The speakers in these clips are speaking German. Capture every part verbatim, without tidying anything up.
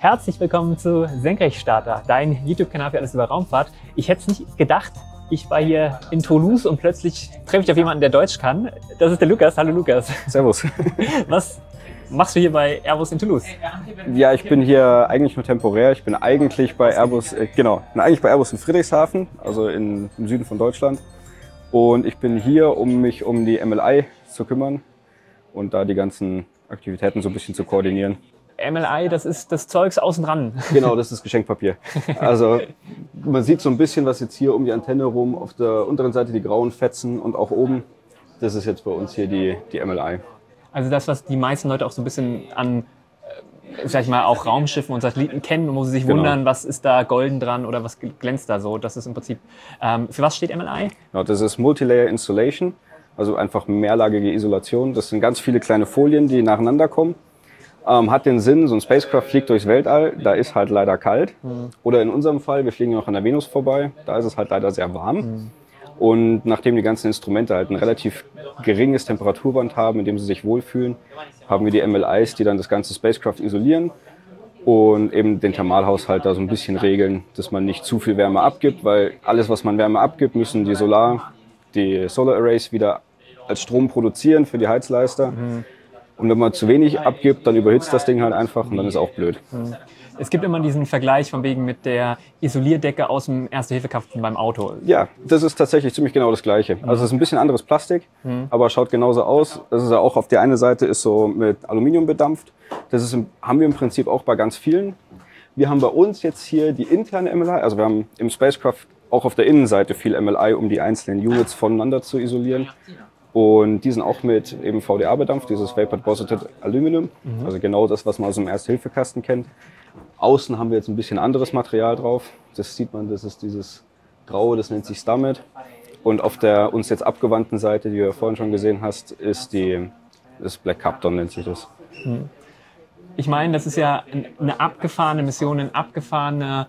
Herzlich willkommen zu Senkrechtstarter, dein YouTube-Kanal für alles über Raumfahrt. Ich hätte es nicht gedacht, ich war hier in Toulouse und plötzlich treffe ich auf jemanden, der Deutsch kann. Das ist der Lukas. Hallo Lukas. Servus. Was machst du hier bei Airbus in Toulouse? Ja, ich bin hier eigentlich nur temporär. Ich bin eigentlich bei Airbus, äh, genau, bin eigentlich bei Airbus in Friedrichshafen, also in, im Süden von Deutschland. Und ich bin hier, um mich um die M L I zu kümmern und da die ganzen Aktivitäten so ein bisschen zu koordinieren. M L I, das ist das Zeugs außen dran. Genau, das ist Geschenkpapier. Also man sieht so ein bisschen, was jetzt hier um die Antenne rum, auf der unteren Seite die grauen Fetzen und auch oben. Das ist jetzt bei uns hier die, die M L I. Also das, was die meisten Leute auch so ein bisschen an, äh, sag ich mal, auch Raumschiffen und Satelliten kennen, wo sie sich Genau. wundern, was ist da golden dran oder was glänzt da so. Das ist im Prinzip, ähm, für was steht M L I? Genau, das ist Multilayer Insulation, also einfach mehrlagige Isolation. Das sind ganz viele kleine Folien, die nacheinander kommen. Ähm, hat den Sinn, so ein Spacecraft fliegt durchs Weltall, da ist halt leider kalt. Mhm. Oder in unserem Fall, wir fliegen noch an der Venus vorbei, da ist es halt leider sehr warm. Mhm. Und nachdem die ganzen Instrumente halt ein relativ geringes Temperaturband haben, in dem sie sich wohlfühlen, haben wir die M L Is, die dann das ganze Spacecraft isolieren und eben den Thermalhaushalt da so ein bisschen regeln, dass man nicht zu viel Wärme abgibt, weil alles, was man Wärme abgibt, müssen die Solar, die Solar Arrays wieder als Strom produzieren für die Heizleister. Mhm. Und wenn man zu wenig abgibt, dann überhitzt das Ding halt einfach und dann ist auch blöd. Es gibt immer diesen Vergleich von wegen mit der Isolierdecke aus dem Erste-Hilfe-Kasten beim Auto. Ja, das ist tatsächlich ziemlich genau das Gleiche. Also es ist ein bisschen anderes Plastik, mhm. aber schaut genauso aus. Das ist ja auch auf der einen Seite ist so mit Aluminium bedampft. Das ist, haben wir im Prinzip auch bei ganz vielen. Wir haben bei uns jetzt hier die interne M L I. Also wir haben im Spacecraft auch auf der Innenseite viel M L I, um die einzelnen Units voneinander zu isolieren. Und die sind auch mit eben V D A bedampft, dieses Vapor Deposited Aluminum, mhm. also genau das, was man aus dem Erste-Hilfe-Kasten kennt. Außen haben wir jetzt ein bisschen anderes Material drauf. Das sieht man, das ist dieses Graue, das nennt sich Stammet. Und auf der uns jetzt abgewandten Seite, die du ja vorhin schon gesehen hast, ist die, das Black Kapton nennt sich das. Mhm. Ich meine, das ist ja eine abgefahrene Mission, ein abgefahrener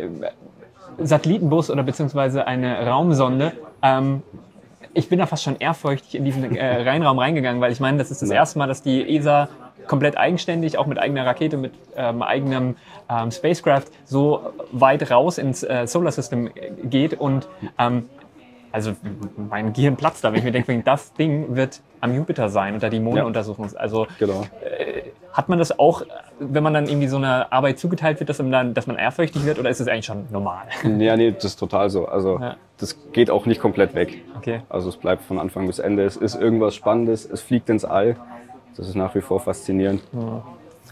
Satellitenbus oder beziehungsweise eine Raumsonde. Ähm, Ich bin da fast schon ehrfurchtig in diesen äh, Reinraum reingegangen, weil ich meine, das ist das ja. erste Mal, dass die E S A komplett eigenständig, auch mit eigener Rakete, mit ähm, eigenem ähm, Spacecraft so weit raus ins äh, Solar System geht. Und ähm, also mein Gehirn platzt da, wenn ich mir denke, das Ding wird am Jupiter sein und da die Monde ja. untersuchen. Also genau. äh, hat man das auch, wenn man dann irgendwie so eine Arbeit zugeteilt wird, dass man dann, dass man ehrfürchtig wird, oder ist das eigentlich schon normal? Ja, nee, das ist total so. Also ja. das geht auch nicht komplett weg. Okay. Also es bleibt von Anfang bis Ende. Es ist irgendwas Spannendes, es fliegt ins All. Das ist nach wie vor faszinierend. Ja.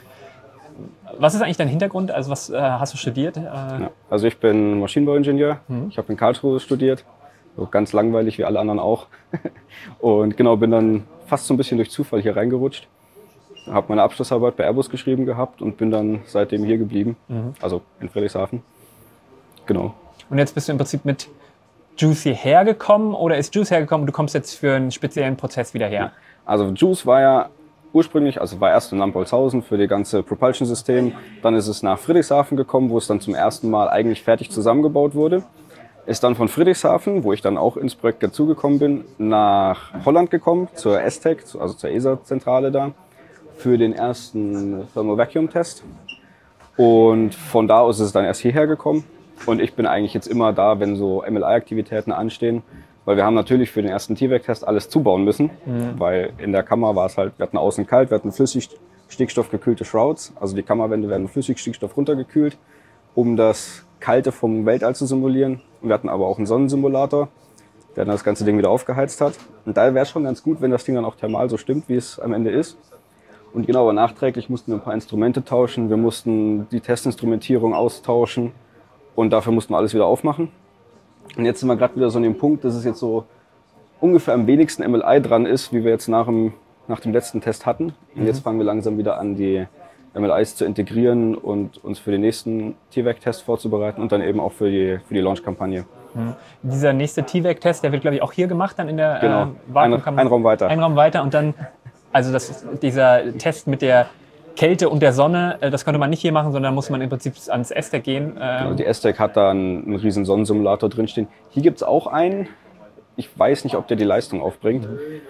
Was ist eigentlich dein Hintergrund? Also was äh, hast du studiert? Äh ja, also ich bin Maschinenbauingenieur. Mhm. Ich habe in Karlsruhe studiert. So ganz langweilig wie alle anderen auch. Und genau, bin dann fast so ein bisschen durch Zufall hier reingerutscht. Habe meine Abschlussarbeit bei Airbus geschrieben gehabt und bin dann seitdem hier geblieben. Mhm. Also in Friedrichshafen. Genau. Und jetzt bist du im Prinzip mit JUICE hierher gekommen oder ist JUICE hergekommen und du kommst jetzt für einen speziellen Prozess wieder her? Also JUICE war ja ursprünglich, also war erst in Lampolzhausen für das ganze Propulsion-System. Dann ist es nach Friedrichshafen gekommen, wo es dann zum ersten Mal eigentlich fertig zusammengebaut wurde. Ist dann von Friedrichshafen, wo ich dann auch ins Projekt dazugekommen bin, nach Holland gekommen, zur S T E C, also zur E S A-Zentrale da, für den ersten Thermal Vacuum Test. Und von da aus ist es dann erst hierher gekommen. Und ich bin eigentlich jetzt immer da, wenn so M L I-Aktivitäten anstehen. Weil wir haben natürlich für den ersten T VAC-Test alles zubauen müssen. Mhm. Weil in der Kammer war es halt, wir hatten außen kalt, wir hatten flüssig stickstoffgekühlte Shrouds. Also die Kammerwände werden flüssig Stickstoff runtergekühlt, um das Kalte vom Weltall zu simulieren. Wir hatten aber auch einen Sonnensimulator, der dann das ganze Ding wieder aufgeheizt hat. Und da wäre es schon ganz gut, wenn das Ding dann auch thermal so stimmt, wie es am Ende ist. Und genau, aber nachträglich mussten wir ein paar Instrumente tauschen. Wir mussten die Testinstrumentierung austauschen und dafür mussten wir alles wieder aufmachen. Und jetzt sind wir gerade wieder so an dem Punkt, dass es jetzt so ungefähr am wenigsten M L I dran ist, wie wir jetzt nach dem, nach dem letzten Test hatten. Und jetzt fangen wir langsam wieder an, die M L Is zu integrieren und uns für den nächsten T VAC-Test vorzubereiten und dann eben auch für die, für die Launch-Kampagne. Mhm. Dieser nächste T VAC-Test, der wird, glaube ich, auch hier gemacht, dann in der genau. äh, Vakuumkammer. Ein, ein Raum weiter. Ein Raum weiter und dann, also das, dieser Test mit der Kälte und der Sonne, äh, das konnte man nicht hier machen, sondern muss man im Prinzip ans S T E C gehen. Äh genau, die S T E C hat da einen, einen riesen Sonnensimulator drinstehen. Hier gibt es auch einen, ich weiß nicht, ob der die Leistung aufbringt.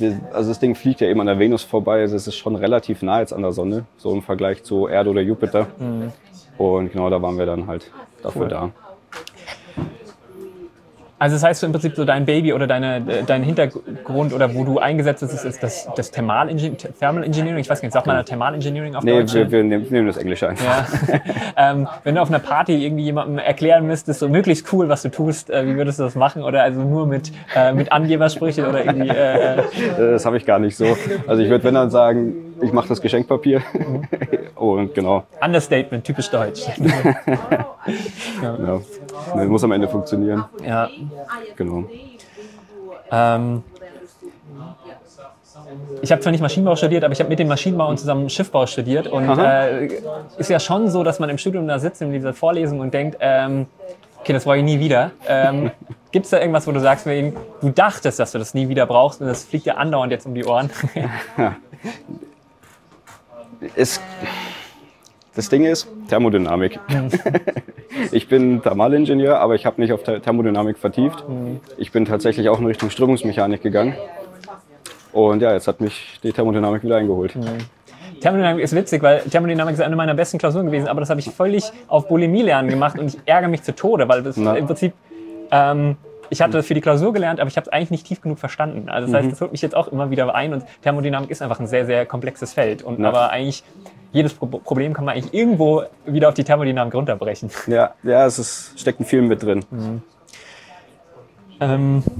wir, also das Ding fliegt ja eben an der Venus vorbei, also es ist schon relativ nah jetzt an der Sonne, so im Vergleich zu Erde oder Jupiter. Mhm. Und genau da waren wir dann halt dafür cool. da. Also das heißt so im Prinzip so dein Baby oder deine, dein Hintergrund oder wo du eingesetzt bist, ist, ist das, das Thermal Thermal Engineering. Ich weiß nicht, sagt man da Thermal Engineering auf nee, Deutsch? Nee, wir, wir nehmen, nehmen das Englische einfach. Ja. ähm, wenn du auf einer Party irgendwie jemandem erklären müsstest, so möglichst cool, was du tust, äh, wie würdest du das machen? Oder also nur mit, äh, mit Angebersprüche oder irgendwie... Äh, das habe ich gar nicht so. Also ich würde wenn dann sagen, ich mache das Geschenkpapier. Mhm. Und genau. Understatement, typisch deutsch. ja. Ja. Das muss am Ende funktionieren. Ja. Genau. Ähm, ich habe zwar nicht Maschinenbau studiert, aber ich habe mit den Maschinenbauern zusammen Schiffbau studiert. Und äh, ist ja schon so, dass man im Studium da sitzt in dieser Vorlesung und denkt, ähm, okay, das brauche ich nie wieder. Ähm, Gibt es da irgendwas, wo du sagst, du dachtest, dass du das nie wieder brauchst und das fliegt dir andauernd jetzt um die Ohren? es, das Ding ist Thermodynamik. Ich bin Thermalingenieur, aber ich habe nicht auf Thermodynamik vertieft. Mhm. Ich bin tatsächlich auch in Richtung Strömungsmechanik gegangen. Und ja, jetzt hat mich die Thermodynamik wieder eingeholt. Mhm. Thermodynamik ist witzig, weil Thermodynamik ist eine meiner besten Klausuren gewesen, aber das habe ich völlig auf Bulimie-Lernen gemacht und ich ärgere mich zu Tode, weil das Na. im Prinzip, ähm, ich hatte für die Klausur gelernt, aber ich habe es eigentlich nicht tief genug verstanden. Also das heißt, das holt mich jetzt auch immer wieder ein und Thermodynamik ist einfach ein sehr, sehr komplexes Feld. Und Na. aber eigentlich jedes Pro Problem kann man eigentlich irgendwo wieder auf die Thermodynamik runterbrechen. Ja, ja, es ist, steckt ein viel mit drin. Mhm. Ähm,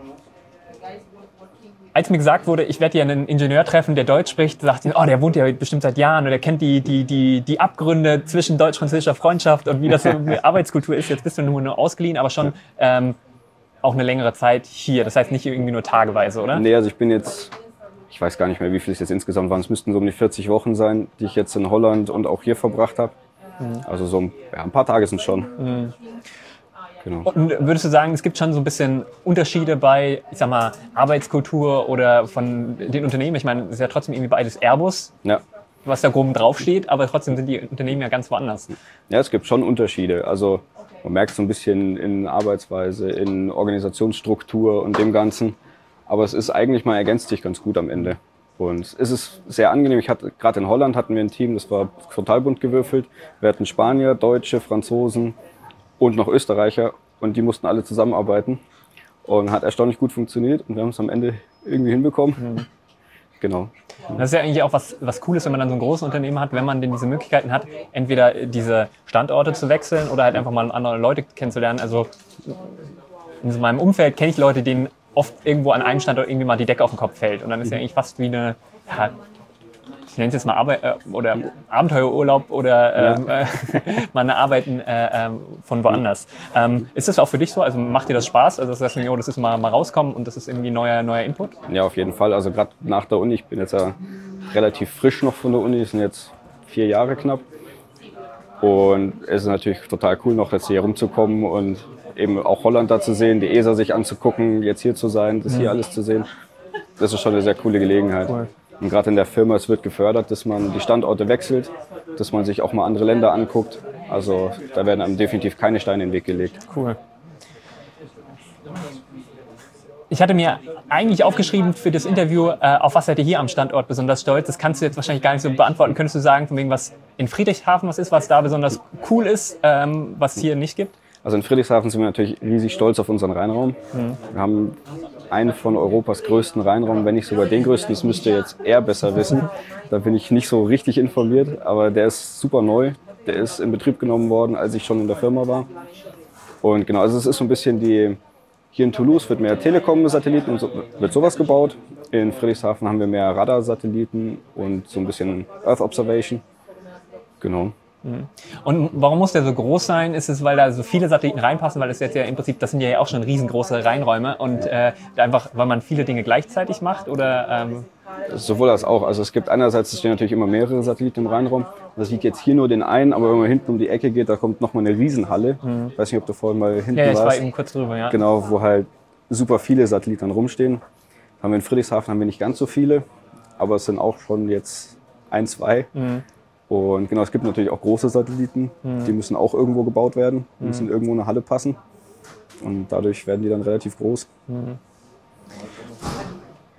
als mir gesagt wurde, ich werde hier einen Ingenieur treffen, der Deutsch spricht, sagt ihn, oh, der wohnt ja bestimmt seit Jahren oder der kennt die, die, die, die Abgründe zwischen deutsch-französischer Freundschaft und wie das so eine Arbeitskultur ist. Jetzt bist du nur, nur ausgeliehen, aber schon ähm, auch eine längere Zeit hier. Das heißt nicht irgendwie nur tageweise, oder? Nee, also ich bin jetzt, ich weiß gar nicht mehr, wie viel es jetzt insgesamt waren. Es müssten so um die vierzig Wochen sein, die ich jetzt in Holland und auch hier verbracht habe. Mhm. Also so ja, ein paar Tage sind es schon. Mhm. Genau. Und würdest du sagen, es gibt schon so ein bisschen Unterschiede bei, ich sag mal, Arbeitskultur oder von den Unternehmen? Ich meine, es ist ja trotzdem irgendwie beides Airbus, ja. was da grob draufsteht, aber trotzdem sind die Unternehmen ja ganz woanders. Ja, es gibt schon Unterschiede. Also man merkt so ein bisschen in Arbeitsweise, in Organisationsstruktur und dem Ganzen. Aber es ist eigentlich, man ergänzt sich ganz gut am Ende. Und es ist sehr angenehm. Ich hatte, gerade in Holland hatten wir ein Team, das war total bunt gewürfelt. Wir hatten Spanier, Deutsche, Franzosen und noch Österreicher und die mussten alle zusammenarbeiten und hat erstaunlich gut funktioniert und wir haben es am Ende irgendwie hinbekommen. Mhm. Genau. Das ist ja eigentlich auch was, was Cooles, wenn man dann so ein großes Unternehmen hat, wenn man denn diese Möglichkeiten hat, entweder diese Standorte zu wechseln oder halt einfach mal andere Leute kennenzulernen. Also in meinem Umfeld kenne ich Leute, denen oft irgendwo an einem Standort irgendwie mal die Decke auf den Kopf fällt und dann ist ja eigentlich fast wie eine, ja, ich nenne es jetzt mal Arbeit, äh, oder Abenteuerurlaub oder ähm, ja. äh, mal eine Arbeiten äh, von woanders. Ähm, ist das auch für dich so? Also macht dir das Spaß? Also das heißt, jo, das ist mal, mal rauskommen und das ist irgendwie neuer, neuer Input? Ja, auf jeden Fall. Also gerade nach der Uni, ich bin jetzt ja relativ frisch noch von der Uni, das sind jetzt vier Jahre knapp. Und es ist natürlich total cool, noch jetzt hier rumzukommen und eben auch Holland da zu sehen, die E S A sich anzugucken, jetzt hier zu sein, das mhm. hier alles zu sehen. Das ist schon eine sehr coole Gelegenheit. Cool. Und gerade in der Firma, es wird gefördert, dass man die Standorte wechselt, dass man sich auch mal andere Länder anguckt. Also da werden einem definitiv keine Steine in den Weg gelegt. Cool. Ich hatte mir eigentlich aufgeschrieben für das Interview, äh, auf was seid ihr hier am Standort besonders stolz? Das kannst du jetzt wahrscheinlich gar nicht so beantworten. Könntest du sagen, von wegen was in Friedrichshafen was ist, was da besonders cool ist, ähm, was es hier nicht gibt? Also in Friedrichshafen sind wir natürlich riesig stolz auf unseren Rheinraum. Mhm. Wir haben einen von Europas größten Rheinraum, wenn nicht sogar den größten. Das müsst ihr jetzt eher besser wissen. Da bin ich nicht so richtig informiert, aber der ist super neu. Der ist in Betrieb genommen worden, als ich schon in der Firma war. Und genau, also es ist so ein bisschen die, hier in Toulouse wird mehr Telekom-Satelliten und so, wird sowas gebaut. In Friedrichshafen haben wir mehr Radar-Satelliten und so ein bisschen Earth Observation. Genau. Und warum muss der so groß sein? Ist es, weil da so viele Satelliten reinpassen? Weil das jetzt ja im Prinzip, das sind ja auch schon riesengroße Reinräume und äh, einfach, weil man viele Dinge gleichzeitig macht? Oder, ähm sowohl als auch. Also es gibt einerseits, es stehen natürlich immer mehrere Satelliten im Rheinraum. Das liegt jetzt hier nur den einen, aber wenn man hinten um die Ecke geht, da kommt nochmal eine Riesenhalle. Mhm. Ich weiß nicht, ob du vorhin mal hinten warst. Ja, ich war eben kurz drüber, ja. Genau, wo halt super viele Satelliten rumstehen. Haben wir in Friedrichshafen haben wir nicht ganz so viele, aber es sind auch schon jetzt ein, zwei. Mhm. Und genau, es gibt natürlich auch große Satelliten, mhm. die müssen auch irgendwo gebaut werden, die mhm. müssen irgendwo in eine Halle passen und dadurch werden die dann relativ groß. Mhm.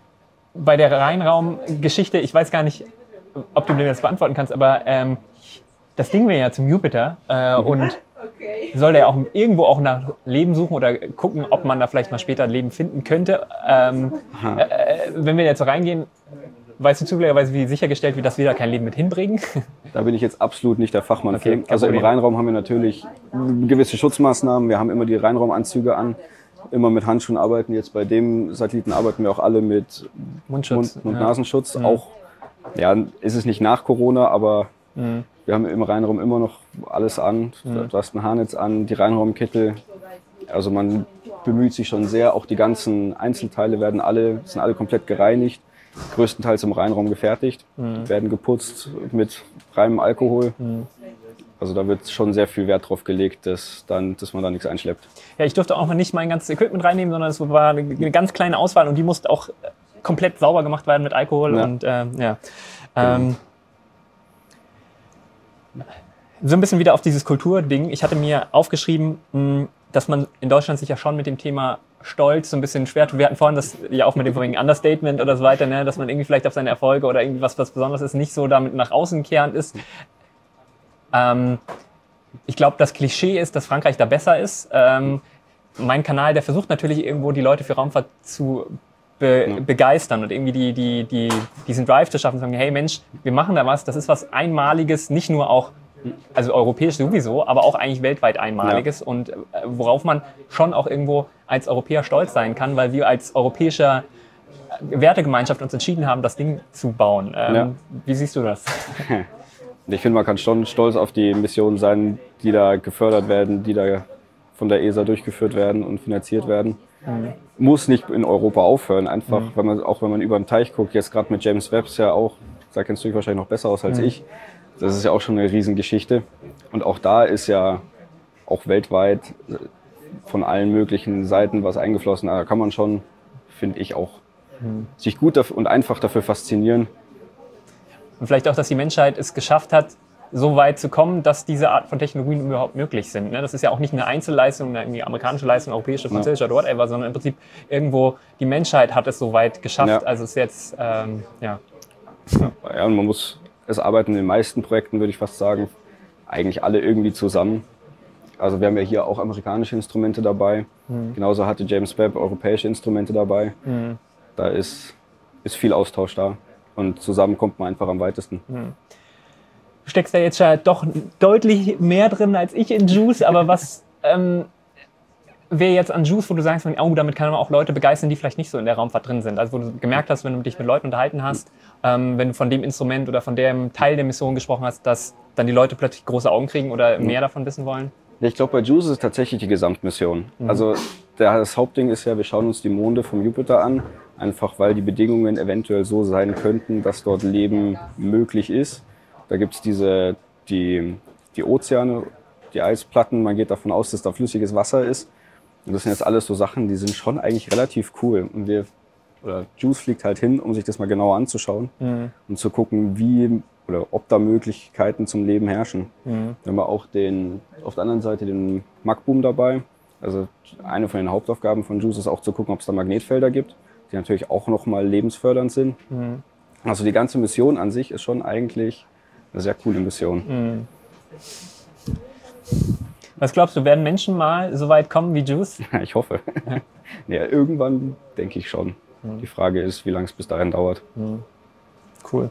bei der Rheinraum-Geschichte, ich weiß gar nicht, ob du mir das beantworten kannst, aber ähm, das Ding wäre ja zum Jupiter äh, und soll der auch irgendwo auch nach Leben suchen oder gucken, ob man da vielleicht mal später Leben finden könnte. Ähm, äh, wenn wir jetzt so reingehen, weißt du zufälligerweise, wie sichergestellt wird, dass wir da kein Leben mit hinbringen? Da bin ich jetzt absolut nicht der Fachmann Okay, für. Also im Problem. Rheinraum haben wir natürlich gewisse Schutzmaßnahmen. Wir haben immer die Rheinraumanzüge an, immer mit Handschuhen arbeiten. Jetzt bei dem Satelliten arbeiten wir auch alle mit Mundschutz. Mund- und ja. Nasenschutz. Auch, ja, ist es nicht nach Corona, aber Mhm. wir haben im Rheinraum immer noch alles an. Du hast ein Haarnetz an, die Rheinraumkittel. Also man bemüht sich schon sehr. Auch die ganzen Einzelteile werden alle, sind alle komplett gereinigt. Größtenteils im Rheinraum gefertigt, Mhm. werden geputzt mit reinem Alkohol. Mhm. Also da wird schon sehr viel Wert drauf gelegt, dass, dann, dass man da nichts einschleppt. Ja, ich durfte auch mal nicht mein ganzes Equipment reinnehmen, sondern es war eine, eine ganz kleine Auswahl und die musste auch komplett sauber gemacht werden mit Alkohol. Ja. Und ähm, ja. Ähm, so ein bisschen wieder auf dieses Kulturding. Ich hatte mir aufgeschrieben, mh, dass man in Deutschland sich ja schon mit dem Thema Stolz so ein bisschen schwer tut. Wir hatten vorhin das ja auch mit dem vorigen Understatement oder so weiter, ne, dass man irgendwie vielleicht auf seine Erfolge oder irgendwie was, was Besonderes ist, nicht so damit nach außen kehrend ist. Ähm, ich glaube, das Klischee ist, dass Frankreich da besser ist. Ähm, mein Kanal, der versucht natürlich irgendwo die Leute für Raumfahrt zu be Ja. begeistern und irgendwie die, die, die, diesen Drive zu schaffen, zu sagen, hey Mensch, wir machen da was, das ist was Einmaliges, nicht nur auch, also europäisch sowieso, aber auch eigentlich weltweit Einmaliges Ja. und äh, worauf man schon auch irgendwo als Europäer stolz sein kann, weil wir als europäischer Wertegemeinschaft uns entschieden haben, das Ding zu bauen. Ähm, Ja. Wie siehst du das? Und ich finde, man kann schon stolz auf die Missionen sein, die da gefördert werden, die da von der E S A durchgeführt werden und finanziert werden. Mhm. Muss nicht in Europa aufhören, einfach, Mhm. wenn man, auch wenn man über den Teich guckt, jetzt gerade mit James Webb ja auch, da kennst du dich wahrscheinlich noch besser aus als Mhm. ich, das ist ja auch schon eine Riesengeschichte. Und auch da ist ja auch weltweit von allen möglichen Seiten was eingeflossen. Da kann man schon, finde ich, auch Mhm. sich gut dafür und einfach dafür faszinieren. Und vielleicht auch, dass die Menschheit es geschafft hat, so weit zu kommen, dass diese Art von Technologien überhaupt möglich sind. ne? Das ist ja auch nicht eine Einzelleistung, eine irgendwie amerikanische Leistung, europäische, französische oder whatever, sondern im Prinzip irgendwo die Menschheit hat es so weit geschafft. Ja. Also es ist jetzt, ähm, ja. Ja, und man muss, es arbeiten in den meisten Projekten, würde ich fast sagen, eigentlich alle irgendwie zusammen. Also wir haben ja hier auch amerikanische Instrumente dabei. Mhm. Genauso hatte James Webb europäische Instrumente dabei. Mhm. Da ist, ist viel Austausch da. Und zusammen kommt man einfach am weitesten. Du steckst da jetzt ja doch deutlich mehr drin als ich in Juice, aber was ähm, wäre jetzt an Juice, wo du sagst, oh, damit kann man auch Leute begeistern, die vielleicht nicht so in der Raumfahrt drin sind? Also wo du gemerkt hast, wenn du dich mit Leuten unterhalten hast, ähm, wenn du von dem Instrument oder von dem Teil der Mission gesprochen hast, dass dann die Leute plötzlich große Augen kriegen oder mehr davon wissen wollen? Ich glaube, bei Juice ist es tatsächlich die Gesamtmission. Mhm. Also der, das Hauptding ist ja, wir schauen uns die Monde vom Jupiter an, einfach weil die Bedingungen eventuell so sein könnten, dass dort Leben möglich ist. Da gibt es diese, die, die Ozeane, die Eisplatten, man geht davon aus, dass da flüssiges Wasser ist. Und das sind jetzt alles so Sachen, die sind schon eigentlich relativ cool. Und wir, oder Juice fliegt halt hin, um sich das mal genauer anzuschauen Mhm. und zu gucken, wie oder ob da Möglichkeiten zum Leben herrschen. Mhm. Wir haben auch den, auf der anderen Seite den Magboom dabei. Also eine von den Hauptaufgaben von Juice ist auch zu gucken, ob es da Magnetfelder gibt, die natürlich auch nochmal lebensfördernd sind. Mhm. Also die ganze Mission an sich ist schon eigentlich eine sehr coole Mission. Mhm. Was glaubst du, werden Menschen mal so weit kommen wie Juice? Ich hoffe. Ja, irgendwann denke ich schon. Die Frage ist, wie lange es bis dahin dauert. Cool.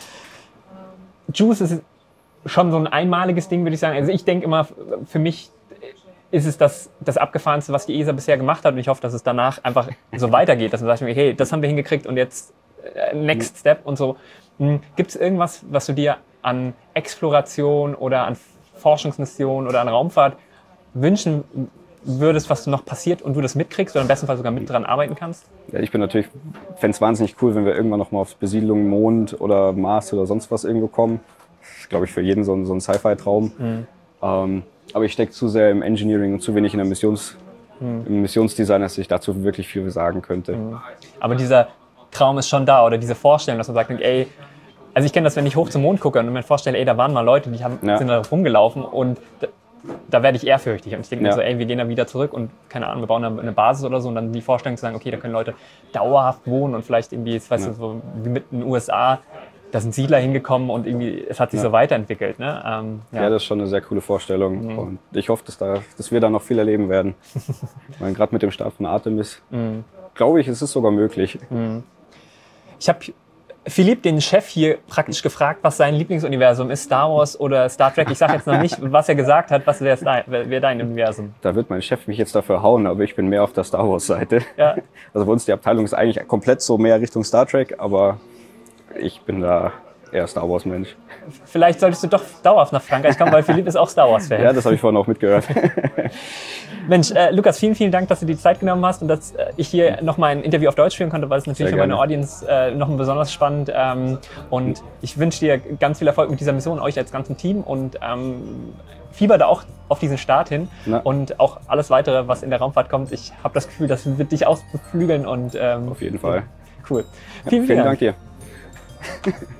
Juice ist schon so ein einmaliges Ding, würde ich sagen. Also ich denke immer, für mich ist es das, das Abgefahrenste, was die E S A bisher gemacht hat. Und ich hoffe, dass es danach einfach so weitergeht, dass man sagt, hey, das haben wir hingekriegt und jetzt äh, next step und so. Gibt es irgendwas, was du dir an Exploration oder an Forschungsmission oder an Raumfahrt wünschen würdest, was noch passiert und du das mitkriegst oder im besten Fall sogar mit dran arbeiten kannst? Ja, ich bin natürlich, fände es wahnsinnig cool, wenn wir irgendwann noch mal auf Besiedlung Mond oder Mars oder sonst was irgendwo kommen. Das ist, glaube ich, für jeden so ein, so ein Sci-Fi-Traum. Mhm. Ähm, aber ich stecke zu sehr im Engineering und zu wenig in der Missions, Mhm. im Missionsdesign, dass ich dazu wirklich viel sagen könnte. Aber dieser Traum ist schon da oder diese Vorstellung, dass man sagt, ey, also ich kenne das, wenn ich hoch zum Mond gucke und mir vorstelle, ey, da waren mal Leute, die haben, Ja. sind da rumgelaufen und da werde ich ehrfürchtig. Und ich denke Ja. mir so, ey, wir gehen da wieder zurück und keine Ahnung, wir bauen da eine Basis oder so und dann die Vorstellung zu sagen, okay, da können Leute dauerhaft wohnen und vielleicht irgendwie, weißt Ja. du, so wie mit den U S A, da sind Siedler hingekommen und irgendwie, es hat sich Ja. so weiterentwickelt. Ne? Ähm, Ja. das ist schon eine sehr coole Vorstellung. Mhm. Und ich hoffe, dass, da, dass wir da noch viel erleben werden. Weil gerade mit dem Start von Artemis, Mhm. glaube ich, es ist sogar möglich. Ich habe Philipp, den Chef hier, praktisch gefragt, was sein Lieblingsuniversum ist, Star Wars oder Star Trek. Ich sage jetzt noch nicht, was er gesagt hat, was wäre wär dein Universum? Da wird mein Chef mich jetzt dafür hauen, aber ich bin mehr auf der Star Wars-Seite. Ja. Also bei uns die Abteilung ist eigentlich komplett so mehr Richtung Star Trek, aber ich bin da eher Star Wars-Mensch. Vielleicht solltest du doch dauerhaft nach Frankreich kommen, weil Philipp ist auch Star Wars-Fan. Ja, das habe ich vorhin auch mitgehört. Mensch, äh, Lukas, vielen, vielen Dank, dass du dir die Zeit genommen hast und dass äh, ich hier nochmal ein Interview auf Deutsch führen konnte, weil es natürlich Sehr für meine gerne. Audience äh, noch besonders spannend. Ähm, und ich wünsche dir ganz viel Erfolg mit dieser Mission, euch als ganzem Team und ähm, fieber da auch auf diesen Start hin. Na. Und auch alles weitere, was in der Raumfahrt kommt. Ich habe das Gefühl, das wird dich auch beflügeln und ähm, Auf jeden Fall. cool. Vielen, Vielen Dank dir.